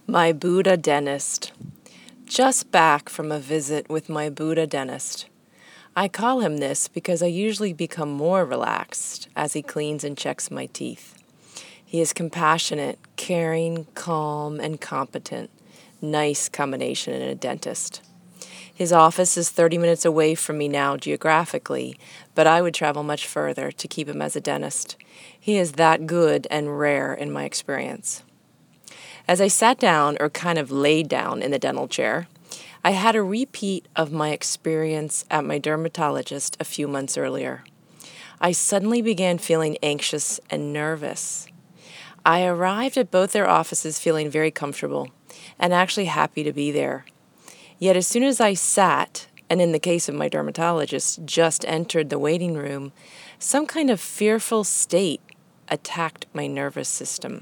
My Buddha dentist. Just back from a visit with my Buddha dentist. I call him this because I usually become more relaxed as he cleans and checks my teeth. He is compassionate, caring, calm, and competent. Nice combination in a dentist. His office is 30 minutes away from me now geographically, but I would travel much further to keep him as a dentist. He is that good and rare in my experience. As I sat down, or kind of laid down in the dental chair, I had a repeat of my experience at my dermatologist a few months earlier. I suddenly began feeling anxious and nervous. I arrived at both their offices feeling very comfortable and actually happy to be there. Yet as soon as I sat, and in the case of my dermatologist, just entered the waiting room, some kind of fearful state attacked my nervous system.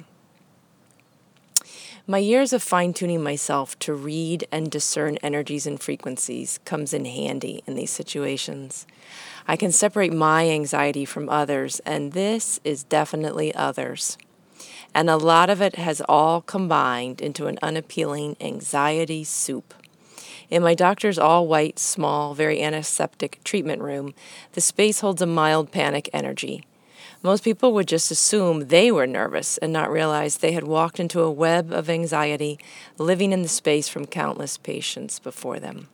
My years of fine-tuning myself to read and discern energies and frequencies comes in handy in these situations. I can separate my anxiety from others, and this is definitely others. And a lot of it has all combined into an unappealing anxiety soup. In my doctor's all-white, small, very antiseptic treatment room, the space holds a mild panic energy. Most people would just assume they were nervous and not realize they had walked into a web of anxiety living in the space from countless patients before them.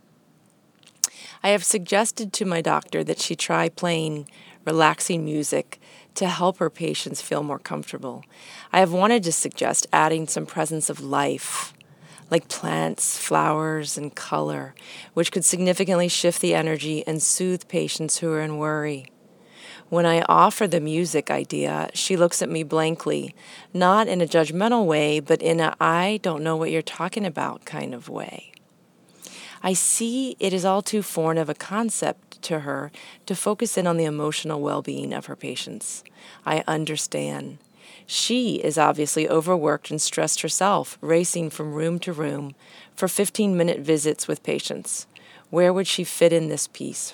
I have suggested to my doctor that she try playing relaxing music to help her patients feel more comfortable. I have wanted to suggest adding some presence of life, like plants, flowers, and color, which could significantly shift the energy and soothe patients who are in worry. When I offer the music idea, she looks at me blankly, not in a judgmental way, but in a I don't know what you're talking about kind of way. I see it is all too foreign of a concept to her to focus in on the emotional well-being of her patients. I understand. She is obviously overworked and stressed herself, racing from room to room for 15-minute visits with patients. Where would she fit in this piece?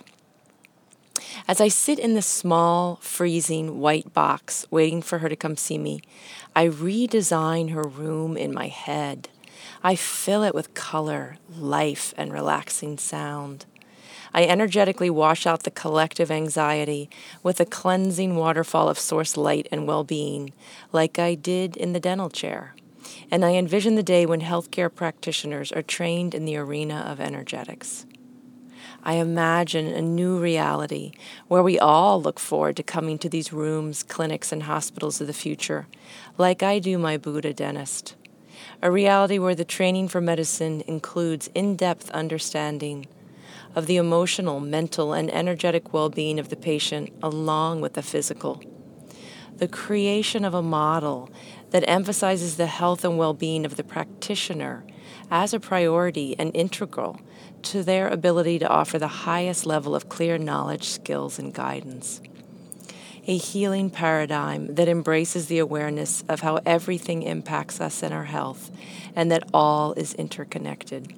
As I sit in the small, freezing white box waiting for her to come see me, I redesign her room in my head. I fill it with color, life, and relaxing sound. I energetically wash out the collective anxiety with a cleansing waterfall of source light and well-being, like I did in the dental chair. And I envision the day when healthcare practitioners are trained in the arena of energetics. I imagine a new reality where we all look forward to coming to these rooms, clinics, and hospitals of the future, like I do my Buddha dentist. A reality where the training for medicine includes in-depth understanding of the emotional, mental, and energetic well-being of the patient along with the physical. The creation of a model that emphasizes the health and well-being of the practitioner as a priority and integral to their ability to offer the highest level of clear knowledge, skills, and guidance. A healing paradigm that embraces the awareness of how everything impacts us and our health, and that all is interconnected.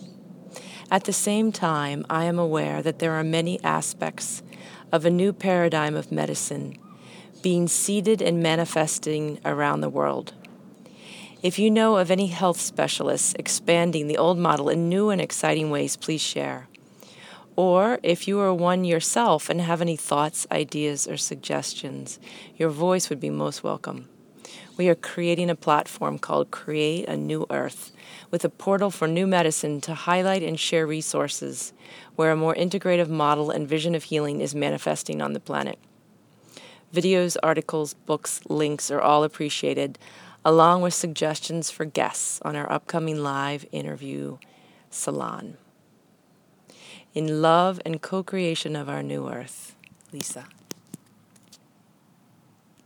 At the same time, I am aware that there are many aspects of a new paradigm of medicine being seeded and manifesting around the world. If you know of any health specialists expanding the old model in new and exciting ways, please share. Or if you are one yourself and have any thoughts, ideas, or suggestions, your voice would be most welcome. We are creating a platform called Create a New Earth, with a portal for new medicine to highlight and share resources where a more integrative model and vision of healing is manifesting on the planet. Videos, articles, books, links are all appreciated, along with suggestions for guests on our upcoming live interview salon. In love and co-creation of our new earth, Lisa.